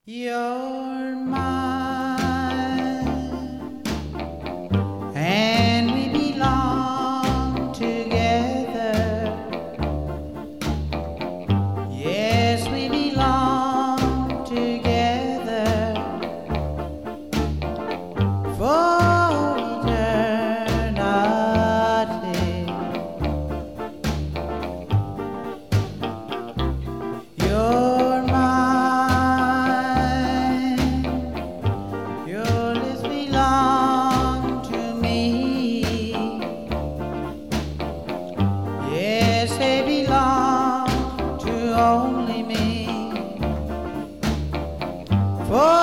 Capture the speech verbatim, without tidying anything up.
You're mine, and we belong together. Yes, we belong together for eternity. You're Your lips belong to me. Yes, they belong to only me. For